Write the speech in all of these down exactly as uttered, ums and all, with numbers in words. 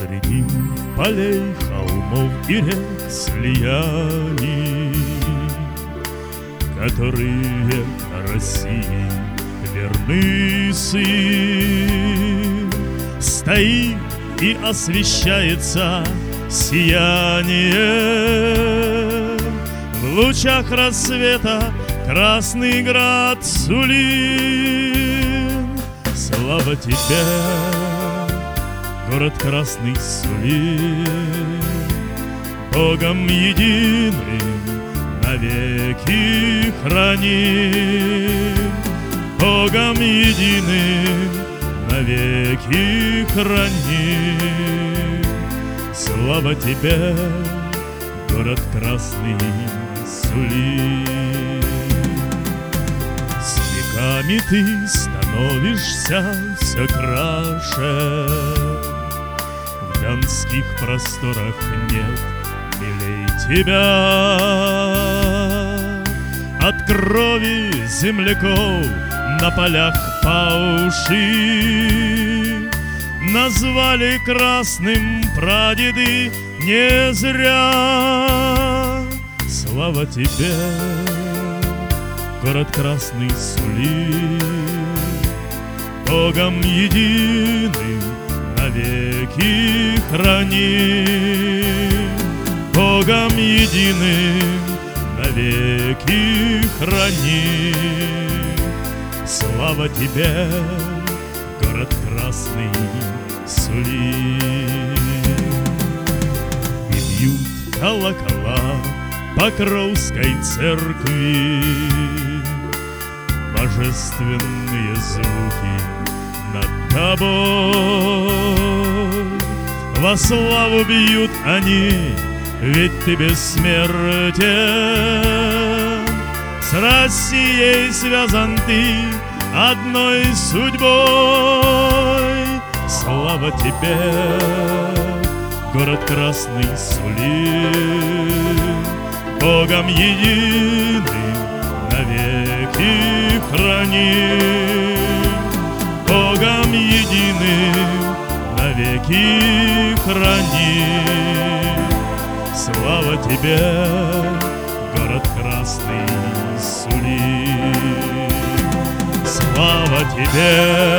Среди полей, холмов и рек слияний, которые России верны сын, стоит и освещается сияние. В лучах рассвета Красный Град сулин. Слава тебе, город Красный сулин, Богом единым навеки храним, Богом единым навеки храним. Слава тебе, город Красный сулин. С веками ты становишься все краше, в донских просторах нет милей тебя. От крови земляков на полях по уши назвали красным прадеды не зря. Слава тебе, город Красный сулин, Богом единым навеки храним, Богом единым навеки храним. Слава тебе, город Красный сулин. И бьют колокола Покровской церкви, божественные звуки над тобой. Во славу бьют они, ведь ты бессмертен. С Россией связан ты одной судьбой. Слава тебе, город Красный сулин, Богом единым навеки храним, Богом единым навеки храним. Слава тебе, город Красный сулин. Слава тебе,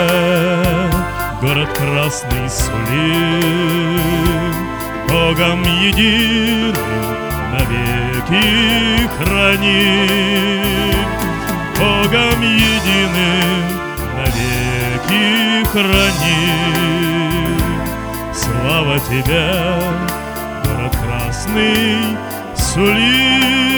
город Красный сулин, Богом единым навеки храним, Богом единым навеки храним. Слава тебе, город Красный сулин.